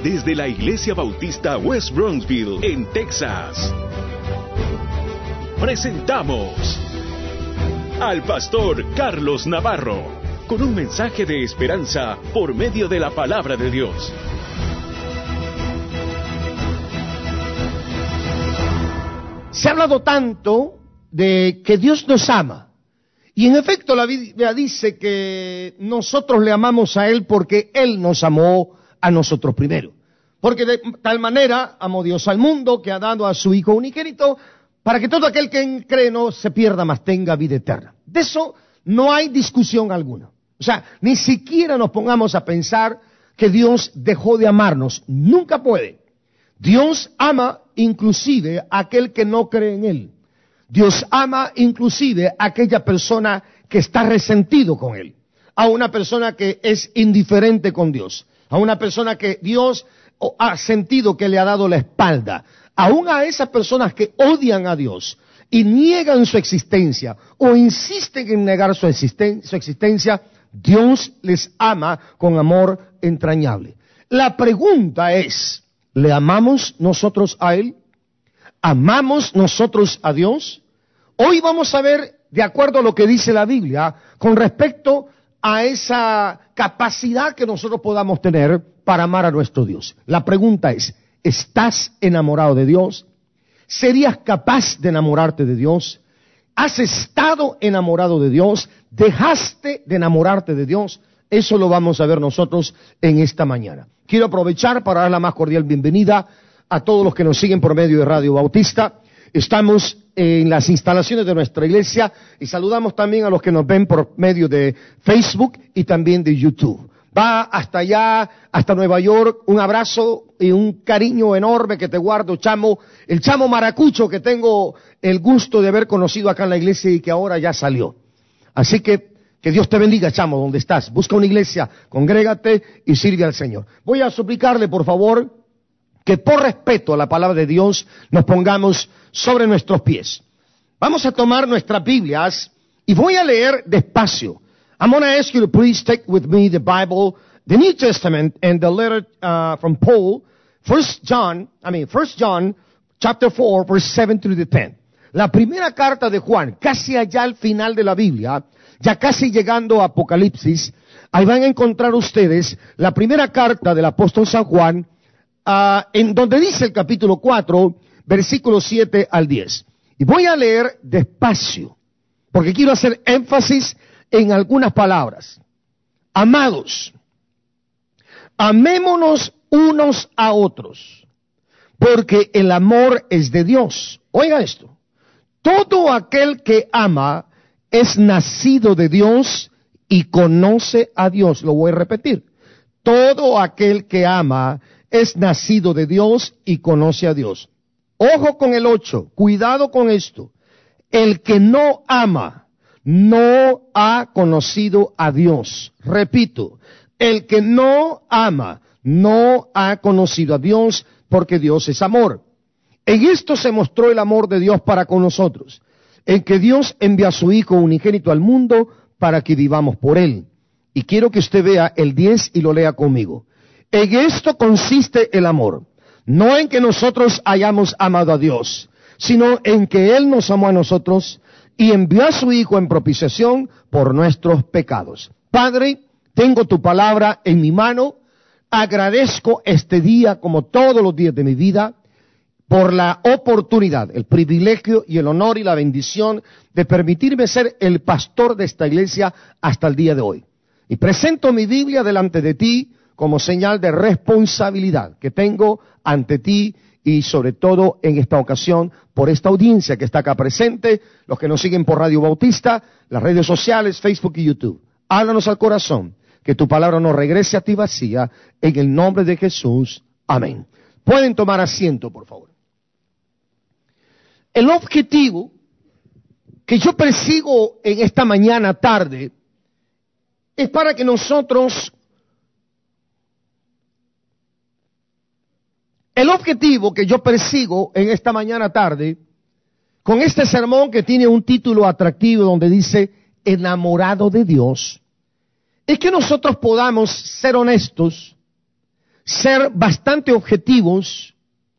desde la Iglesia Bautista West Bronxville, en Texas. Presentamos al pastor Carlos Navarro, con un mensaje de esperanza por medio de la palabra de Dios. Se ha hablado tanto de que Dios nos ama. Y en efecto la Biblia dice que nosotros le amamos a Él porque Él nos amó a nosotros primero. Porque de tal manera amó Dios al mundo que ha dado a su Hijo unigénito para que todo aquel que cree no se pierda, mas tenga vida eterna. De eso no hay discusión alguna. O sea, ni siquiera nos pongamos a pensar que Dios dejó de amarnos. Nunca puede. Dios ama inclusive a aquel que no cree en Él. Dios ama inclusive a aquella persona que está resentido con Él. A una persona que es indiferente con Dios. A una persona que Dios ha sentido que le ha dado la espalda. Aún a esas personas que odian a Dios y niegan su existencia o insisten en negar su existencia, Dios les ama con amor entrañable. La pregunta es, ¿le amamos nosotros a Él? ¿Amamos nosotros a Dios? Hoy vamos a ver, de acuerdo a lo que dice la Biblia, con respecto a esa capacidad que nosotros podamos tener para amar a nuestro Dios. La pregunta es, ¿estás enamorado de Dios? ¿Serías capaz de enamorarte de Dios? ¿Has estado enamorado de Dios? ¿Dejaste de enamorarte de Dios? Eso lo vamos a ver nosotros en esta mañana. Quiero aprovechar para dar la más cordial bienvenida a todos los que nos siguen por medio de Radio Bautista. Estamos en las instalaciones de nuestra iglesia y saludamos también a los que nos ven por medio de Facebook y también de YouTube. Va hasta allá, hasta Nueva York, un abrazo y un cariño enorme que te guardo, Chamo, el Chamo Maracucho que tengo el gusto de haber conocido acá en la iglesia y que ahora ya salió. Así que Dios te bendiga, Chamo, donde estás. Busca una iglesia, congrégate y sirve al Señor. Voy a suplicarle, por favor, que por respeto a la palabra de Dios nos pongamos sobre nuestros pies. Vamos a tomar nuestras Biblias y voy a leer despacio. I'm going to ask you to please take with me the Bible, the New Testament, and the letter from Paul, 1 John chapter 4, verse 7 through the 10. La primera carta de Juan, casi allá al final de la Biblia, ya casi llegando a Apocalipsis, ahí van a encontrar ustedes la primera carta del apóstol San Juan, en donde dice el capítulo 4, versículos 7 al 10. Y voy a leer despacio, porque quiero hacer énfasis en algunas palabras. Amados, amémonos unos a otros, porque el amor es de Dios. Oiga esto. Todo aquel que ama es nacido de Dios y conoce a Dios. Lo voy a repetir. Todo aquel que ama es nacido de Dios y conoce a Dios. Ojo con el 8, cuidado con esto. El que no ama no ha conocido a Dios. Repito, el que no ama no ha conocido a Dios, porque Dios es amor. En esto se mostró el amor de Dios para con nosotros, en que Dios envía a su Hijo unigénito al mundo para que vivamos por Él. Y quiero que usted vea el 10 y lo lea conmigo. En esto consiste el amor, no en que nosotros hayamos amado a Dios, sino en que Él nos amó a nosotros y envió a su Hijo en propiciación por nuestros pecados. Padre, tengo tu palabra en mi mano, agradezco este día como todos los días de mi vida, por la oportunidad, el privilegio y el honor y la bendición de permitirme ser el pastor de esta iglesia hasta el día de hoy. Y presento mi Biblia delante de ti como señal de responsabilidad que tengo ante ti y sobre todo en esta ocasión por esta audiencia que está acá presente, los que nos siguen por Radio Bautista, las redes sociales, Facebook y YouTube. Háblanos al corazón, que tu palabra no regrese a ti vacía, en el nombre de Jesús. Amén. Pueden tomar asiento, por favor. El objetivo que yo persigo en esta mañana tarde es para que nosotros, el objetivo que yo persigo en esta mañana tarde, con este sermón que tiene un título atractivo donde dice, enamorado de Dios, es que nosotros podamos ser honestos, ser bastante objetivos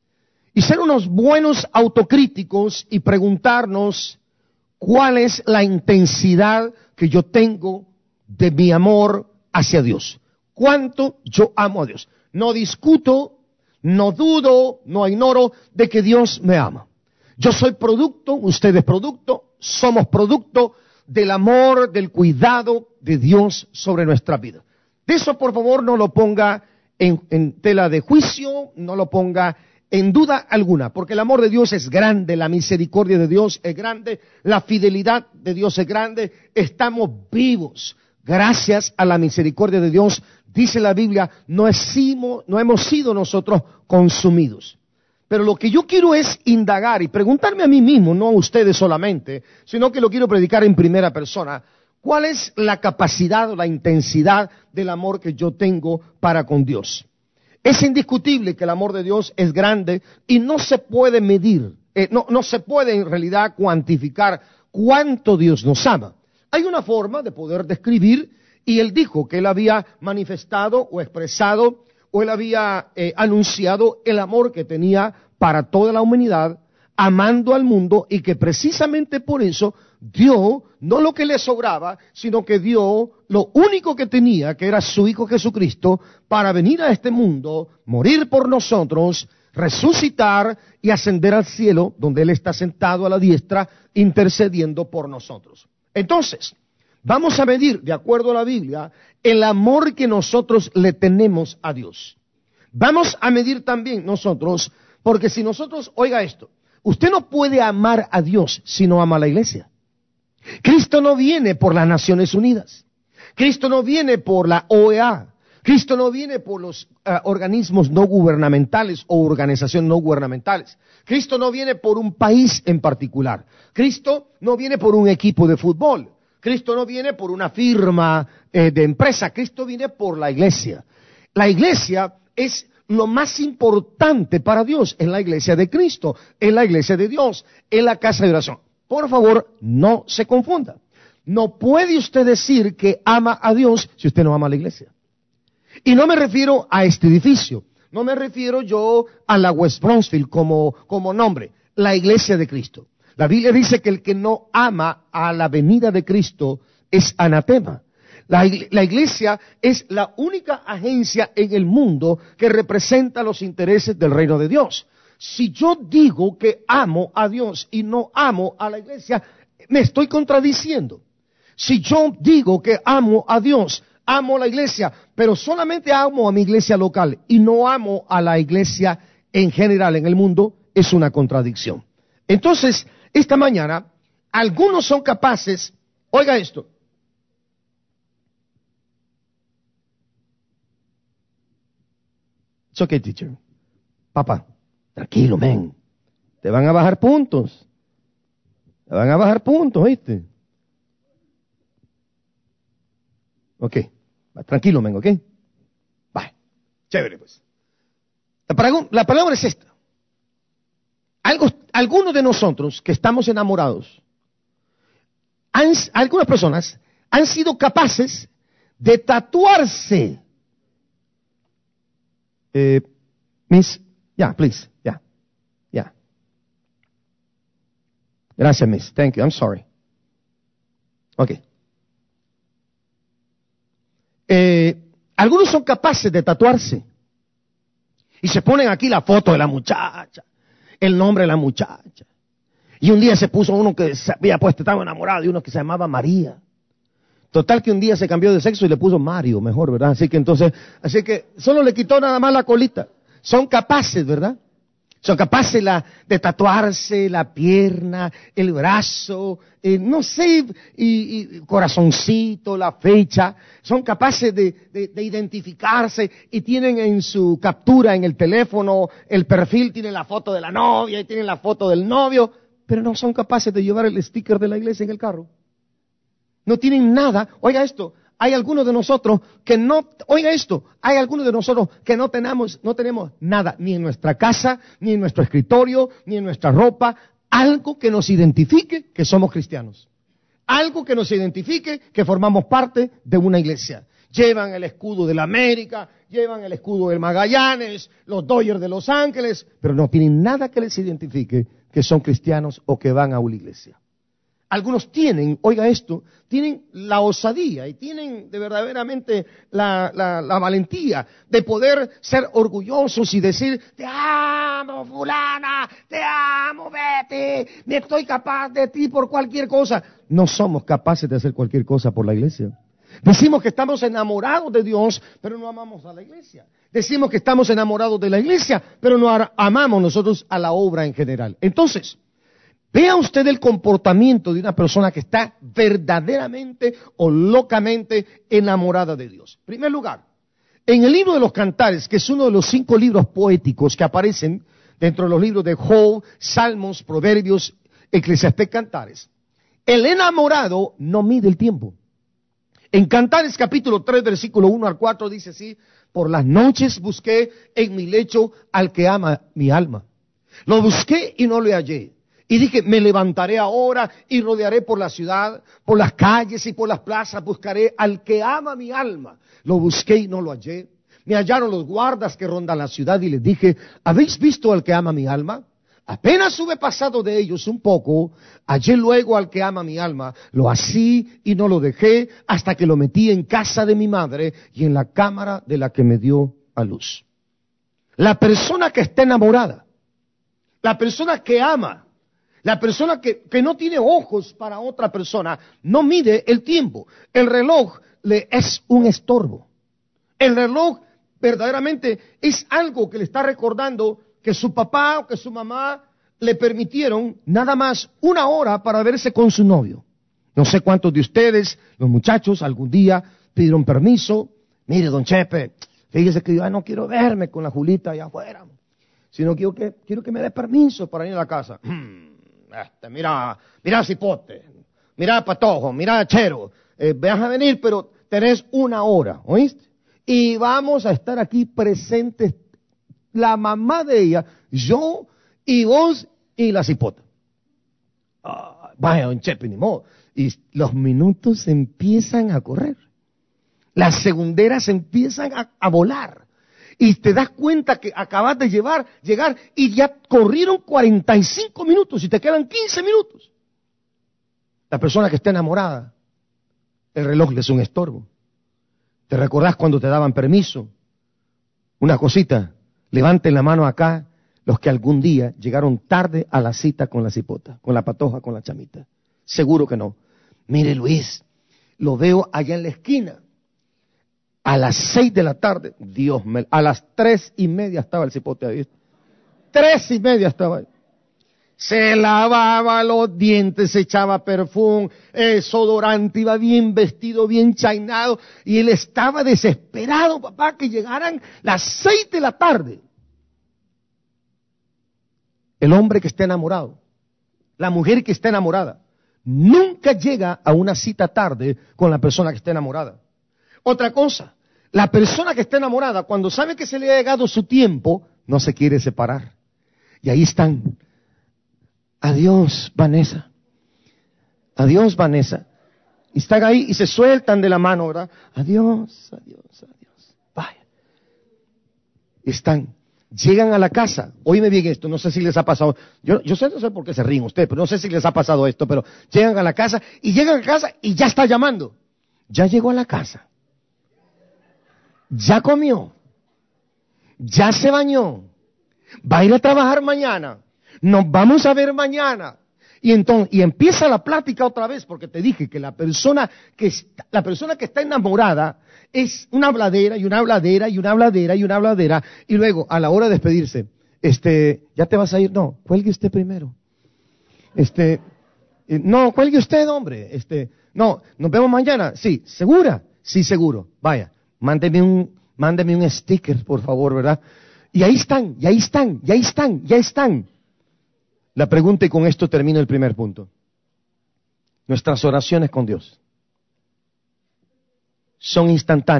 y ser unos buenos autocríticos y preguntarnos cuál es la intensidad que yo tengo de mi amor hacia Dios. ¿Cuánto yo amo a Dios? No discuto, no dudo, no ignoro de que Dios me ama. Yo soy producto, usted es producto, somos producto del amor, del cuidado de Dios sobre nuestra vida. De eso, por favor, no lo ponga en tela de juicio, no lo ponga en duda alguna, porque el amor de Dios es grande, la misericordia de Dios es grande, la fidelidad de Dios es grande, estamos vivos gracias a la misericordia de Dios. Dice la Biblia, no hemos sido nosotros consumidos. Pero lo que yo quiero es indagar y preguntarme a mí mismo, no a ustedes solamente, sino que lo quiero predicar en primera persona. ¿Cuál es la capacidad o la intensidad del amor que yo tengo para con Dios? Es indiscutible que el amor de Dios es grande y no se puede medir, no se puede en realidad cuantificar cuánto Dios nos ama. Hay una forma de poder describir, y Él dijo que Él había manifestado o expresado o Él había anunciado el amor que tenía para toda la humanidad, amando al mundo, y que precisamente por eso dio no lo que le sobraba, sino que dio lo único que tenía, que era su Hijo Jesucristo, para venir a este mundo, morir por nosotros, resucitar y ascender al cielo, donde Él está sentado a la diestra, intercediendo por nosotros. Entonces, vamos a medir, de acuerdo a la Biblia, el amor que nosotros le tenemos a Dios. Vamos a medir también nosotros, porque si nosotros, oiga esto, usted no puede amar a Dios si no ama a la iglesia. Cristo no viene por las Naciones Unidas. Cristo no viene por la OEA. Cristo no viene por los organismos no gubernamentales o organizaciones no gubernamentales. Cristo no viene por un país en particular. Cristo no viene por un equipo de fútbol. Cristo no viene por una firma de empresa. Cristo viene por la iglesia. La iglesia es lo más importante para Dios. Es la iglesia de Cristo, es la iglesia de Dios, es la casa de oración. Por favor, no se confunda. No puede usted decir que ama a Dios si usted no ama a la iglesia. Y no me refiero a este edificio. No me refiero yo a la West Bronxville como nombre. La iglesia de Cristo. La Biblia dice que el que no ama a la venida de Cristo es anatema. La iglesia es la única agencia en el mundo que representa los intereses del reino de Dios. Si yo digo que amo a Dios y no amo a la iglesia, me estoy contradiciendo. Si yo digo que amo a Dios, amo a la iglesia, pero solamente amo a mi iglesia local y no amo a la iglesia en general en el mundo, es una contradicción. Entonces, esta mañana, algunos son capaces, oiga esto, it's okay, teacher. Papá, tranquilo, men. Te van a bajar puntos. Te van a bajar puntos, ¿viste? Ok. Tranquilo, men, ¿ok? Vale. Chévere, pues. La palabra es esta. Algunos de nosotros que estamos enamorados, algunas personas han sido capaces de tatuarse. Miss, please, yeah. Gracias, Miss. Thank you. I'm sorry. Okay. Algunos son capaces de tatuarse y se ponen aquí la foto de la muchacha, el nombre de la muchacha. Y un día se puso uno que se había puesto, estaba enamorado de uno que se llamaba María. Total que un día se cambió de sexo y le puso Mario, mejor, ¿verdad? Así que solo le quitó nada más la colita. Son capaces, ¿verdad? Son capaces de tatuarse la pierna, el brazo, no sé, y corazoncito, la fecha. Son capaces de identificarse y tienen en su captura en el teléfono, el perfil, tienen la foto de la novia y tienen la foto del novio, pero no son capaces de llevar el sticker de la iglesia en el carro. No tienen nada. Oiga esto. Hay algunos de nosotros que no tenemos nada, ni en nuestra casa, ni en nuestro escritorio, ni en nuestra ropa, algo que nos identifique que somos cristianos. Algo que nos identifique que formamos parte de una iglesia. Llevan el escudo de la América, llevan el escudo del Magallanes, los Dodgers de Los Ángeles, pero no tienen nada que les identifique que son cristianos o que van a una iglesia. Algunos tienen, oiga esto, tienen la osadía y tienen de verdaderamente la valentía de poder ser orgullosos y decir, te amo fulana, te amo Betty, me estoy capaz de ti por cualquier cosa. No somos capaces de hacer cualquier cosa por la iglesia. Decimos que estamos enamorados de Dios, pero no amamos a la iglesia. Decimos que estamos enamorados de la iglesia, pero no amamos nosotros a la obra en general. Entonces, vea usted el comportamiento de una persona que está verdaderamente o locamente enamorada de Dios. En primer lugar, en el libro de los Cantares, que es uno de los 5 libros poéticos que aparecen dentro de los libros de Job, Salmos, Proverbios, Eclesiastés, Cantares, el enamorado no mide el tiempo. En Cantares capítulo 3, versículo 1 al 4 dice así, por las noches busqué en mi lecho al que ama mi alma. Lo busqué y no le hallé. Y dije, me levantaré ahora y rodearé por la ciudad, por las calles y por las plazas, buscaré al que ama mi alma. Lo busqué y no lo hallé. Me hallaron los guardas que rondan la ciudad y les dije, ¿habéis visto al que ama mi alma? Apenas hube pasado de ellos un poco, hallé luego al que ama mi alma, lo así y no lo dejé hasta que lo metí en casa de mi madre y en la cámara de la que me dio a luz. La persona que está enamorada, la persona que ama, la persona que no tiene ojos para otra persona, no mide el tiempo. El reloj le es un estorbo. El reloj verdaderamente es algo que le está recordando que su papá o que su mamá le permitieron nada más 1 hora para verse con su novio. No sé cuántos de ustedes, los muchachos, algún día pidieron permiso. Mire, don Chepe, fíjese que yo no quiero verme con la Julita allá afuera, sino quiero que me dé permiso para ir a la casa. Mira Cipote, mira Patojo, mira Chero, vas a venir, pero tenés 1 hora, ¿oíste? Y vamos a estar aquí presentes, la mamá de ella, yo y vos y la Cipota. Vaya, don Chepe, ni modo. Y los minutos empiezan a correr. Las segunderas empiezan a volar. Y te das cuenta que acabas de llegar y ya corrieron 45 minutos y te quedan 15 minutos. La persona que está enamorada, el reloj le es un estorbo. ¿Te recordás cuando te daban permiso? Una cosita, levanten la mano acá los que algún día llegaron tarde a la cita con la Cipota, con la Patoja, con la chamita. Seguro que no. Mire Luis, lo veo allá en la esquina. A las 6 de la tarde, a las 3:30 estaba el Cipote ahí. 3:30 estaba ahí. Se lavaba los dientes, se echaba perfume, desodorante, iba bien vestido, bien chainado, y él estaba desesperado, papá, que llegaran las 6 de la tarde. El hombre que está enamorado, la mujer que está enamorada, nunca llega a una cita tarde con la persona que está enamorada. Otra cosa, la persona que está enamorada, cuando sabe que se le ha llegado su tiempo, no se quiere separar. Y ahí están. Adiós, Vanessa. Adiós, Vanessa. Y están ahí y se sueltan de la mano, ¿verdad? Adiós, adiós, adiós. Vaya. Están. Llegan a la casa. Óyeme bien esto, no sé si les ha pasado. Yo no sé por qué se ríen ustedes, pero no sé si les ha pasado esto, pero llegan a la casa y ya está llamando. Ya llegó a la casa. Ya comió. Ya se bañó. Va a ir a trabajar mañana. Nos vamos a ver mañana. Y empieza la plática otra vez, porque te dije que la persona que está enamorada es una habladera y una habladera y una habladera y una habladera, y luego a la hora de despedirse, ¿ya te vas a ir? No, cuelgue usted primero. No, cuelgue usted, hombre. No, nos vemos mañana. Sí, ¿segura? Sí, seguro. Vaya, mándeme un sticker, por favor, ¿verdad? Y ahí están, y ahí están, y ahí están, y ahí están. La pregunta, y con esto termino el primer punto. Nuestras oraciones con Dios son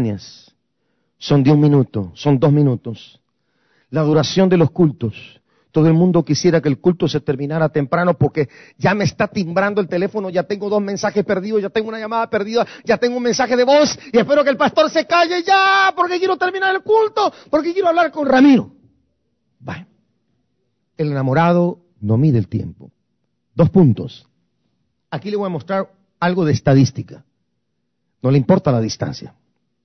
instantáneas, son de 1 minuto, son 2 minutos. La duración de los cultos Todo el mundo quisiera que el culto se terminara temprano porque ya me está timbrando el teléfono, ya tengo 2 mensajes perdidos, ya tengo una llamada perdida, ya tengo un mensaje de voz y espero que el pastor se calle ya porque quiero terminar el culto, porque quiero hablar con Ramiro. Bueno, el enamorado no mide el tiempo. 2 puntos. Aquí le voy a mostrar algo de estadística. No le importa la distancia.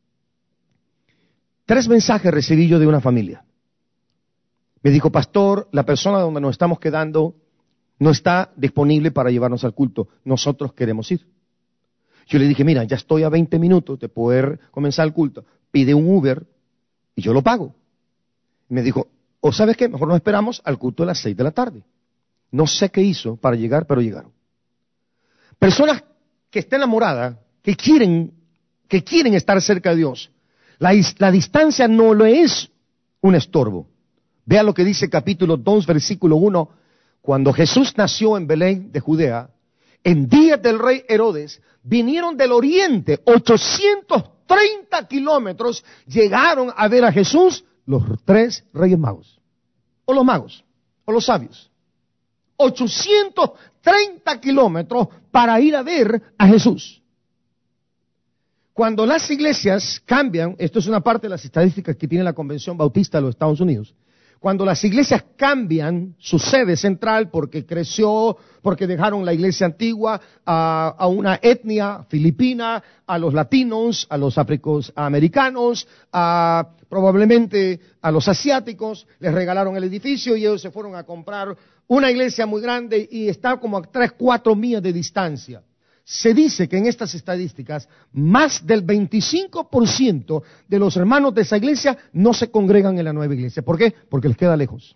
3 mensajes recibí yo de una familia. Me dijo, pastor, la persona donde nos estamos quedando no está disponible para llevarnos al culto. Nosotros queremos ir. Yo le dije, mira, ya estoy a 20 minutos de poder comenzar el culto. Pide un Uber y yo lo pago. Me dijo, o ¿sabes qué? Mejor nos esperamos al culto de las 6 de la tarde. No sé qué hizo para llegar, pero llegaron. Personas que están enamoradas, que quieren estar cerca de Dios. La distancia no le es un estorbo. Vea lo que dice capítulo 2, versículo 1. Cuando Jesús nació en Belén de Judea, en días del rey Herodes, vinieron del oriente 830 kilómetros, llegaron a ver a Jesús los 3 reyes magos, o los magos, o los sabios. 830 kilómetros para ir a ver a Jesús. Cuando las iglesias cambian, esto es una parte de las estadísticas que tiene la Convención Bautista de los Estados Unidos, cuando las iglesias cambian su sede central porque creció, porque dejaron la iglesia antigua a una etnia filipina, a los latinos, a los africanos, probablemente a los asiáticos, les regalaron el edificio y ellos se fueron a comprar una iglesia muy grande y está como a 3-4 millas de distancia. Se dice que en estas estadísticas, más del 25% de los hermanos de esa iglesia no se congregan en la nueva iglesia. ¿Por qué? Porque les queda lejos.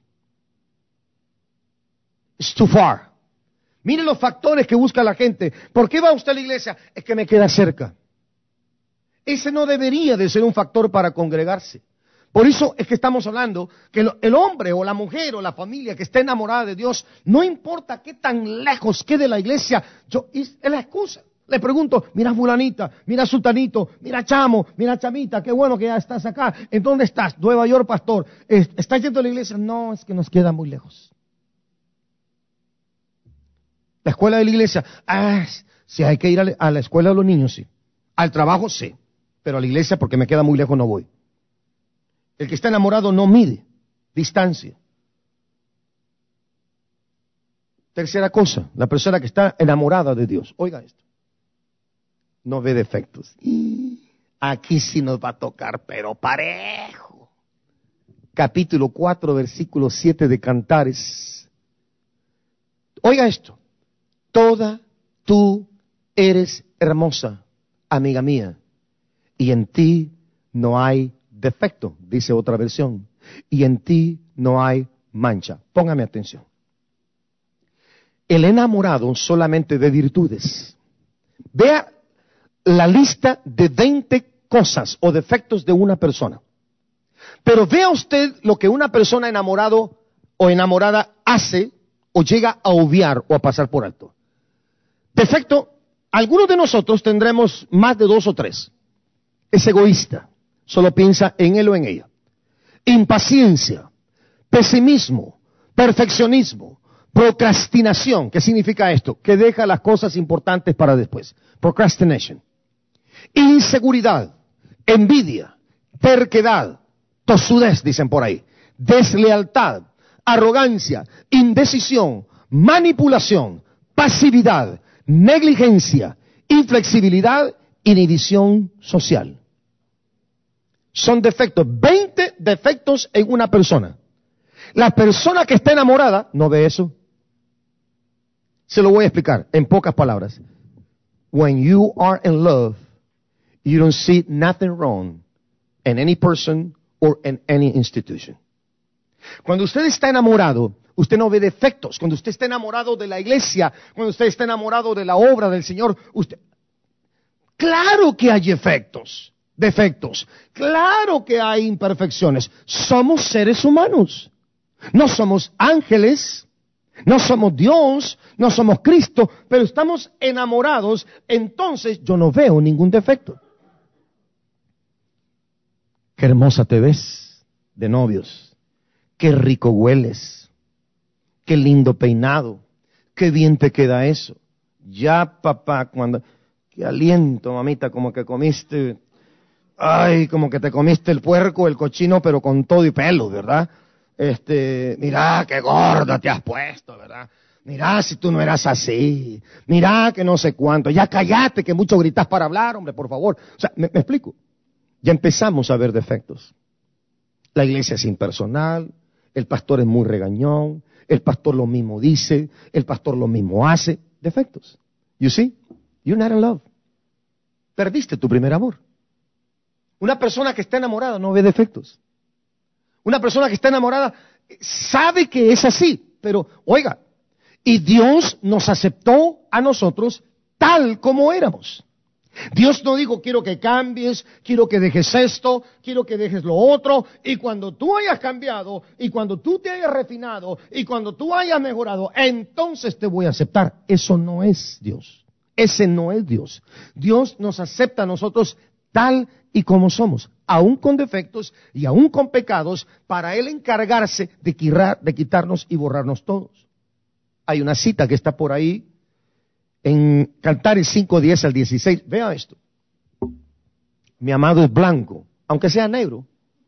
It's too far. Miren los factores que busca la gente. ¿Por qué va usted a la iglesia? Es que me queda cerca. Ese no debería de ser un factor para congregarse. Por eso es que estamos hablando que el hombre o la mujer o la familia que esté enamorada de Dios, no importa qué tan lejos quede la iglesia, es la excusa. Le pregunto, mira fulanita, mira sultanito, mira chamo, mira chamita, qué bueno que ya estás acá. ¿En dónde estás? Nueva York, pastor. ¿Estás yendo a la iglesia? No, es que nos queda muy lejos. La escuela de la iglesia, sí, hay que ir a la escuela de los niños, sí. Al trabajo, sí. Pero a la iglesia, porque me queda muy lejos, no voy. El que está enamorado no mide distancia. Tercera cosa, la persona que está enamorada de Dios. Oiga esto. No ve defectos. Aquí sí nos va a tocar, pero parejo. Capítulo 4, versículo 7 de Cantares. Oiga esto. Toda tú eres hermosa, amiga mía, y en ti no hay defecto, dice otra versión, y en ti no hay mancha. Póngame atención. El enamorado solamente ve virtudes. Vea la lista de 20 cosas o defectos de una persona. Pero vea usted lo que una persona enamorado o enamorada hace o llega a obviar o a pasar por alto. Defecto, algunos de nosotros tendremos más de 2 o 3. Es egoísta. Solo piensa en él o en ella. Impaciencia, pesimismo, perfeccionismo, procrastinación. ¿Qué significa esto? Que deja las cosas importantes para después. Procrastination. Inseguridad, envidia, terquedad, tosudez, dicen por ahí. Deslealtad, arrogancia, indecisión, manipulación, pasividad, negligencia, inflexibilidad, inhibición social. Son defectos, 20 defectos en una persona. La persona que está enamorada no ve eso. Se lo voy a explicar en pocas palabras. When you are in love, you don't see nothing wrong in any person or in any institution. Cuando usted está enamorado, usted no ve defectos. Cuando usted está enamorado de la iglesia, cuando usted está enamorado de la obra del Señor, claro que hay defectos. Claro que hay imperfecciones. Somos seres humanos. No somos ángeles, no somos Dios, no somos Cristo, pero estamos enamorados, entonces yo no veo ningún defecto. Qué hermosa te ves de novios. Qué rico hueles. qué lindo peinado, qué bien te queda eso. Ya, papá, qué aliento, mamita, como que comiste, como que te comiste el puerco, el cochino, pero con todo y pelo, ¿verdad? Mira, qué gorda te has puesto, ¿verdad? Mira, si tú no eras así. Mira, que no sé cuánto. Ya cállate, que mucho gritas para hablar, hombre, por favor. O sea, ¿me explico? Ya empezamos a ver defectos. La iglesia es impersonal, el pastor es muy regañón, el pastor lo mismo dice, el pastor lo mismo hace. Defectos. You see? You're not in love. Perdiste tu primer amor. Una persona que está enamorada no ve defectos. Una persona que está enamorada sabe que es así, pero oiga, y Dios nos aceptó a nosotros tal como éramos. Dios no dijo, quiero que cambies, quiero que dejes esto, quiero que dejes lo otro, y cuando tú hayas cambiado, y cuando tú te hayas refinado, y cuando tú hayas mejorado, entonces te voy a aceptar. Eso no es Dios. Ese no es Dios. Dios nos acepta a nosotros tal y como somos, aún con defectos y aún con pecados, para Él encargarse de quitarnos y borrarnos todos. Hay una cita que está por ahí, en Cantares 5:10 al 16. Vea esto. Mi amado es blanco, aunque sea negro.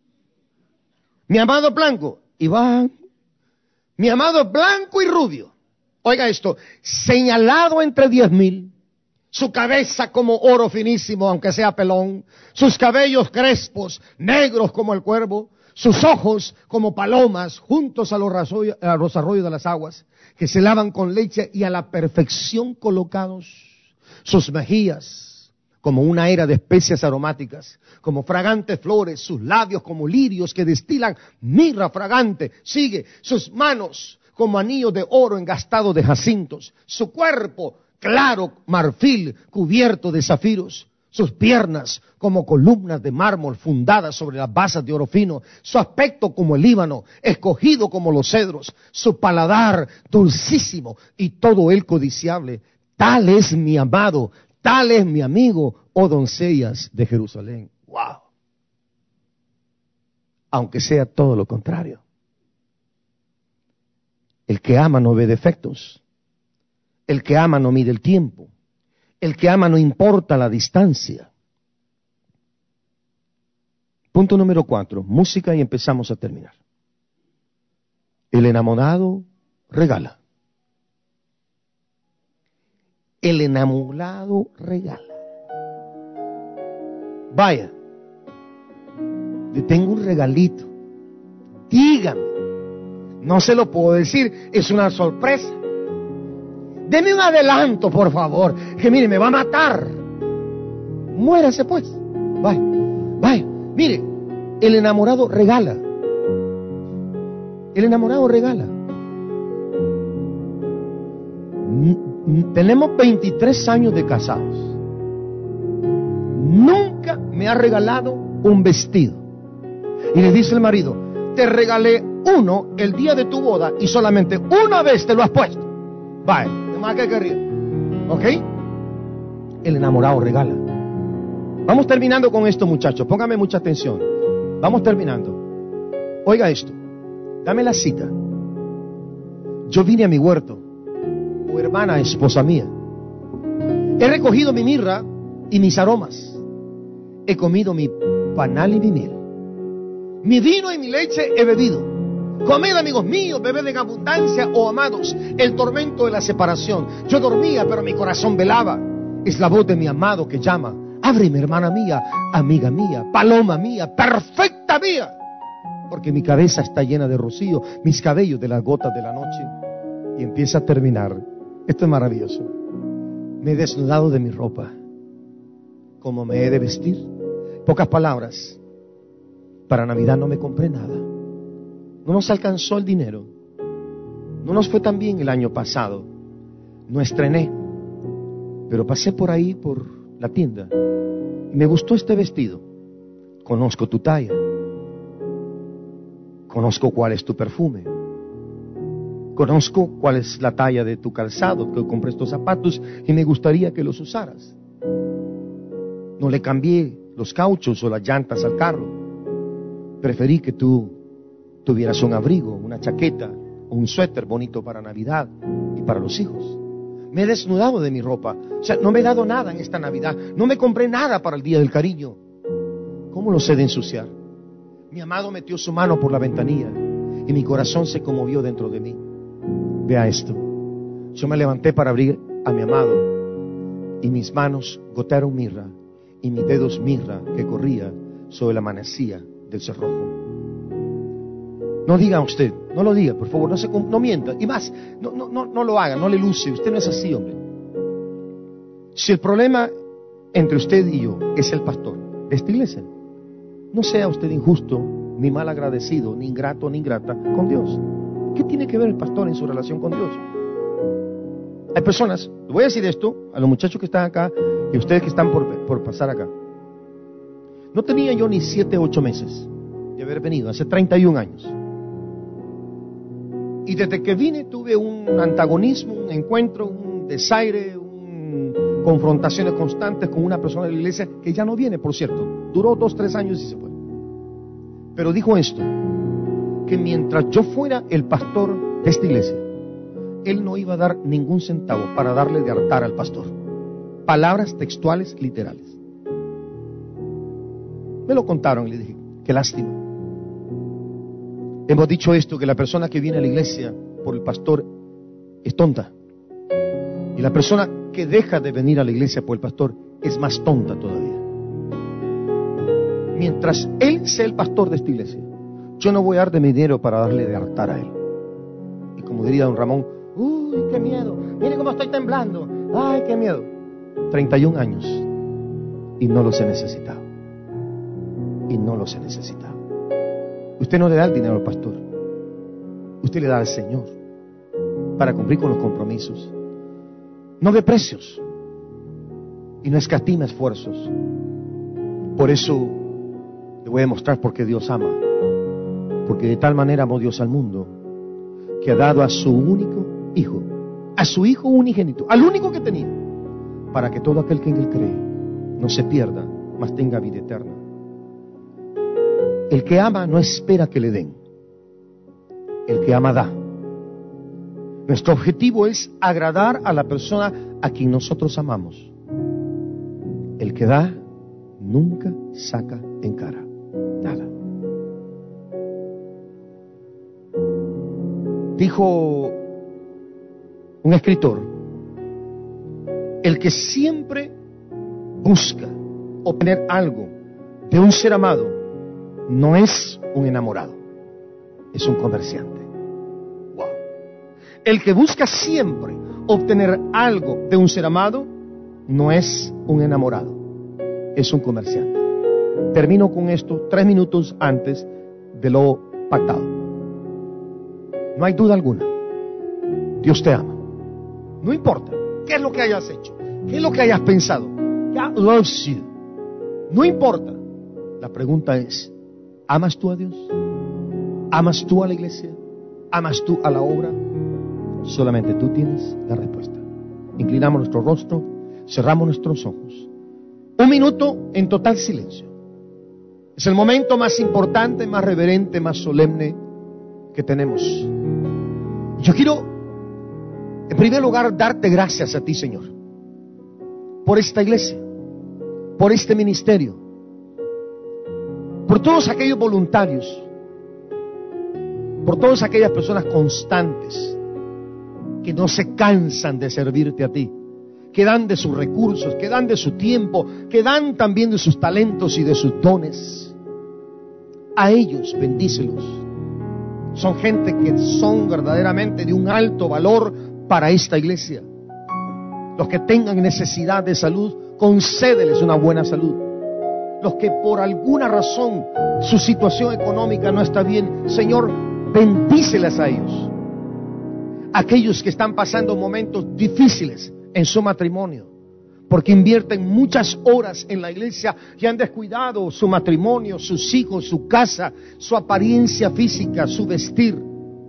Mi amado es blanco, Iván. Mi amado es blanco y rubio. Oiga esto, señalado entre 10,000. Su cabeza como oro finísimo, aunque sea pelón. Sus cabellos crespos, negros como el cuervo. Sus ojos como palomas, juntos a los arroyos de las aguas, que se lavan con leche y a la perfección colocados. Sus mejillas como una era de especias aromáticas, como fragantes flores. Sus labios como lirios que destilan mirra fragante. Sigue, sus manos como anillos de oro engastado de jacintos. Su cuerpo claro marfil cubierto de zafiros. Sus piernas como columnas de mármol fundadas sobre las basas de oro fino. Su aspecto como el Líbano, escogido como los cedros. Su paladar dulcísimo y todo él codiciable. Tal es mi amado, tal es mi amigo, oh doncellas de Jerusalén. ¡Wow! Aunque sea todo lo contrario. El que ama no ve defectos. El que ama no mide el tiempo. El que ama no importa la distancia. Punto número 4, música y empezamos a terminar. El enamorado regala. El enamorado regala. Vaya, le tengo un regalito. Dígame. No se lo puedo decir, es una sorpresa. Deme un adelanto, por favor, que mire, me va a matar. Muérase pues. Vaya, vaya. Mire, el enamorado regala. El enamorado regala. Tenemos 23 años de casados. Nunca me ha regalado un vestido. Y le dice el marido, te regalé uno el día de tu boda y solamente una vez te lo has puesto. Vaya, más que querido. ¿Ok? El enamorado regala. Vamos terminando con esto, muchachos. Póngame mucha atención. Vamos terminando. Oiga esto. Dame la cita. Yo vine a mi huerto, oh hermana, esposa mía. He recogido mi mirra y mis aromas. He comido mi panal y mi miel. Mi vino y mi leche he bebido. Comed, amigos míos, bebed en abundancia, oh amados, el tormento de la separación. Yo dormía, pero mi corazón velaba. Es la voz de mi amado que llama. Ábreme, hermana mía, amiga mía, paloma mía, perfecta mía. Porque mi cabeza está llena de rocío, mis cabellos de las gotas de la noche. Y empieza a terminar. Esto es maravilloso. Me he desnudado de mi ropa. ¿Cómo me he de vestir? Pocas palabras. Para Navidad no me compré nada. No nos alcanzó el dinero. No nos fue tan bien el año pasado. No estrené. Pero pasé por ahí, por la tienda. Y me gustó este vestido. Conozco tu talla. Conozco cuál es tu perfume. Conozco cuál es la talla de tu calzado. Que compré estos zapatos y me gustaría que los usaras. No le cambié los cauchos o las llantas al carro. Preferí que tú tuvieras un abrigo, una chaqueta, un suéter bonito para Navidad y para los hijos. Me he desnudado de mi ropa. O sea, no me he dado nada en esta Navidad. No me compré nada para el Día del Cariño. ¿Cómo lo sé de ensuciar? Mi amado metió su mano por la ventanilla y mi corazón se conmovió dentro de mí. Vea esto. Yo me levanté para abrir a mi amado y mis manos gotearon mirra y mis dedos mirra que corría sobre la manecilla del cerrojo. No diga usted, no lo diga, por favor, no mienta. Y más, no lo haga, no le luce. Usted no es así, hombre. Si el problema entre usted y yo es el pastor de esta iglesia, no sea usted injusto, ni mal agradecido, ni ingrato, ni ingrata con Dios. ¿Qué tiene que ver el pastor en su relación con Dios? Hay personas, le voy a decir esto a los muchachos que están acá y a ustedes que están por pasar acá. No tenía yo ni 7, 8 meses de haber venido, hace 31 años. Y desde que vine tuve un antagonismo, un encuentro, un desaire, confrontaciones constantes con una persona de la iglesia que ya no viene, por cierto. Duró 2, 3 años y se fue. Pero dijo esto, que mientras yo fuera el pastor de esta iglesia, él no iba a dar ningún centavo para darle de hartar al pastor. Palabras textuales, literales. Me lo contaron y le dije, qué lástima. Hemos dicho esto, que la persona que viene a la iglesia por el pastor es tonta. Y la persona que deja de venir a la iglesia por el pastor es más tonta todavía. Mientras él sea el pastor de esta iglesia, yo no voy a dar de mi dinero para darle de hartar a él. Y como diría don Ramón, uy, qué miedo, mire cómo estoy temblando, ay, qué miedo. 31 años y no los he necesitado. Y no los he necesitado. Usted no le da el dinero al pastor, usted le da al Señor para cumplir con los compromisos. No ve precios y no escatima esfuerzos. Por eso le voy a mostrar por qué Dios ama. Porque de tal manera amó Dios al mundo que ha dado a su único hijo, a su hijo unigénito, al único que tenía, para que todo aquel que en él cree no se pierda, mas tenga vida eterna. El que ama no espera que le den. El que ama da. Nuestro objetivo es agradar a la persona a quien nosotros amamos. El que da nunca saca en cara nada. Dijo un escritor, el que siempre busca obtener algo de un ser amado no es un enamorado, es un comerciante. Wow. El que busca siempre obtener algo de un ser amado no es un enamorado, es un comerciante. Termino con esto 3 minutos antes de lo pactado. No hay duda alguna, Dios te ama. No importa qué es lo que hayas hecho, qué es lo que hayas pensado, God loves you. No importa. La pregunta es, ¿amas tú a Dios? ¿Amas tú a la iglesia? ¿Amas tú a la obra? Solamente tú tienes la respuesta. Inclinamos nuestro rostro, cerramos nuestros ojos. 1 minuto en total silencio. Es el momento más importante, más reverente, más solemne que tenemos. Yo quiero, en primer lugar, darte gracias a ti, Señor, por esta iglesia, por este ministerio, por todos aquellos voluntarios, por todas aquellas personas constantes que no se cansan de servirte a ti, que dan de sus recursos, que dan de su tiempo, que dan también de sus talentos y de sus dones. A ellos bendícelos. Son gente que son verdaderamente de un alto valor para esta iglesia. Los que tengan necesidad de salud, concédeles una buena salud. Los que por alguna razón su situación económica no está bien, Señor, bendíceles a ellos. Aquellos que están pasando momentos difíciles en su matrimonio, porque invierten muchas horas en la iglesia y han descuidado su matrimonio, sus hijos, su casa, su apariencia física, su vestir.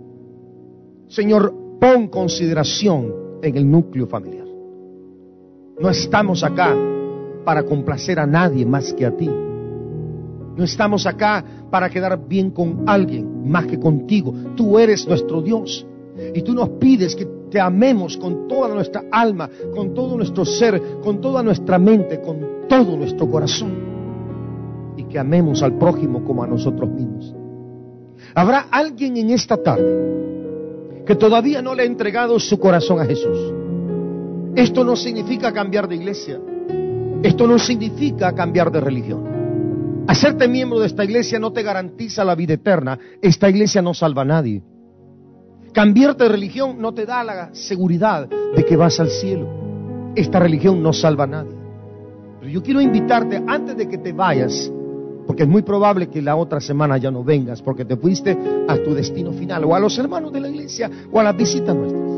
Señor, pon consideración en el núcleo familiar. No estamos acá para complacer a nadie más que a ti. No estamos acá para quedar bien con alguien más que contigo. Tú eres nuestro Dios. Y tú nos pides que te amemos con toda nuestra alma, con todo nuestro ser, con toda nuestra mente, con todo nuestro corazón. Y que amemos al prójimo como a nosotros mismos. ¿Habrá alguien en esta tarde que todavía no le ha entregado su corazón a Jesús? Esto no significa cambiar de iglesia. Esto no significa cambiar de religión. Hacerte miembro de esta iglesia no te garantiza la vida eterna. Esta iglesia no salva a nadie. Cambiarte de religión no te da la seguridad de que vas al cielo. Esta religión no salva a nadie. Pero yo quiero invitarte antes de que te vayas, porque es muy probable que la otra semana ya no vengas, porque te fuiste a tu destino final, o a los hermanos de la iglesia, o a las visitas nuestras.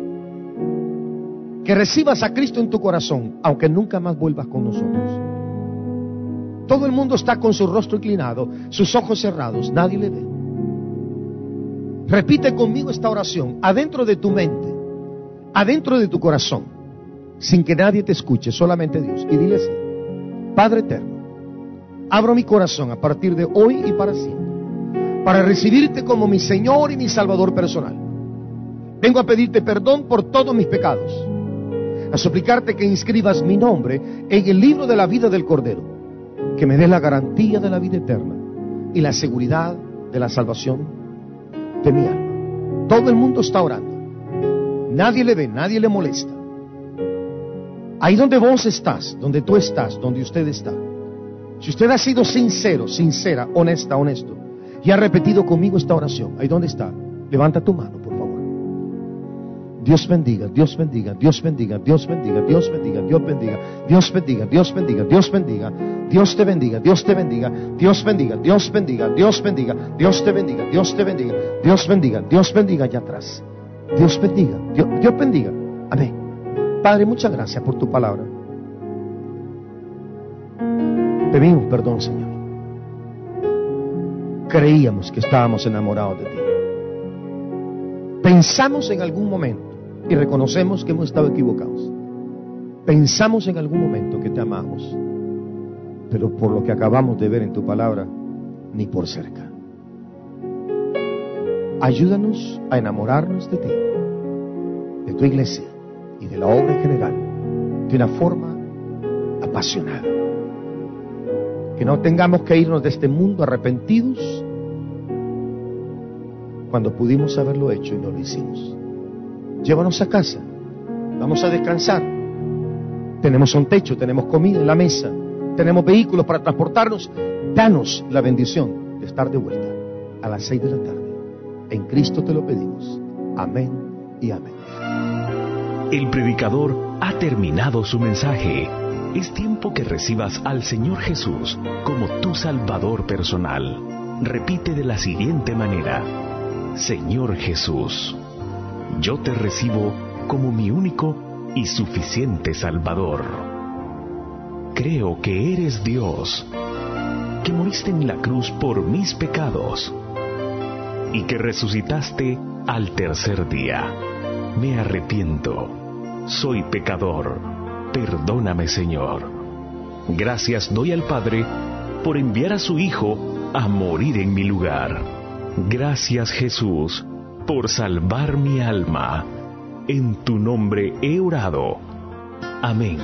Que recibas a Cristo en tu corazón, aunque nunca más vuelvas con nosotros. Todo el mundo está con su rostro inclinado, sus ojos cerrados, nadie le ve. Repite conmigo esta oración, adentro de tu mente, adentro de tu corazón, sin que nadie te escuche, solamente Dios. Y dile así: Padre eterno, abro mi corazón a partir de hoy y para siempre, para recibirte como mi Señor y mi Salvador personal. Vengo a pedirte perdón por todos mis pecados, a suplicarte que inscribas mi nombre en el libro de la vida del Cordero, que me des la garantía de la vida eterna y la seguridad de la salvación de mi alma. Todo el mundo está orando, nadie le ve, nadie le molesta. Ahí donde vos estás, donde tú estás, donde usted está, si usted ha sido sincero, sincera, honesta, honesto, y ha repetido conmigo esta oración, ahí donde está, levanta tu mano, por favor. Dios bendiga, Dios bendiga, Dios bendiga, Dios bendiga, Dios bendiga, Dios bendiga, Dios bendiga, Dios bendiga, Dios bendiga, Dios te bendiga, Dios te bendiga, Dios bendiga, Dios bendiga, Dios bendiga, Dios te bendiga, Dios te bendiga, Dios bendiga, Dios bendiga allá atrás. Dios bendiga, Dios bendiga. Amén. Padre, muchas gracias por tu palabra. Pedimos perdón, Señor. Creíamos que estábamos enamorados de ti. Pensamos en algún momento y reconocemos que hemos estado equivocados. Pensamos en algún momento que te amamos, pero por lo que acabamos de ver en tu palabra, ni por cerca. Ayúdanos a enamorarnos de ti, de tu iglesia y de la obra en general, de una forma apasionada. Que no tengamos que irnos de este mundo arrepentidos cuando pudimos haberlo hecho y no lo hicimos. Llévanos a casa, vamos a descansar. Tenemos un techo, tenemos comida en la mesa, tenemos vehículos para transportarnos. Danos la bendición de estar de vuelta a las 6 de la tarde. En Cristo te lo pedimos. Amén y amén. El predicador ha terminado su mensaje. Es tiempo que recibas al Señor Jesús como tu Salvador personal. Repite de la siguiente manera: Señor Jesús, yo te recibo como mi único y suficiente Salvador. Creo que eres Dios, que moriste en la cruz por mis pecados y que resucitaste al tercer día. Me arrepiento, soy pecador, perdóname, Señor. Gracias doy al Padre por enviar a su Hijo a morir en mi lugar. Gracias, Jesús, por salvar mi alma. En tu nombre he orado. Amén.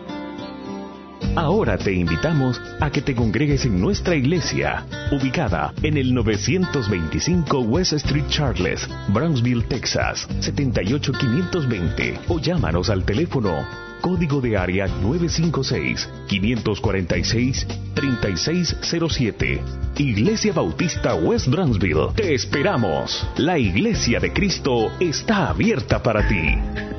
Ahora te invitamos a que te congregues en nuestra iglesia, ubicada en el 925 West Street Charles, Brownsville, Texas, 78520, o llámanos al teléfono código de área 956-546-3607. Iglesia Bautista West Brownsville. Te esperamos. La Iglesia de Cristo está abierta para ti.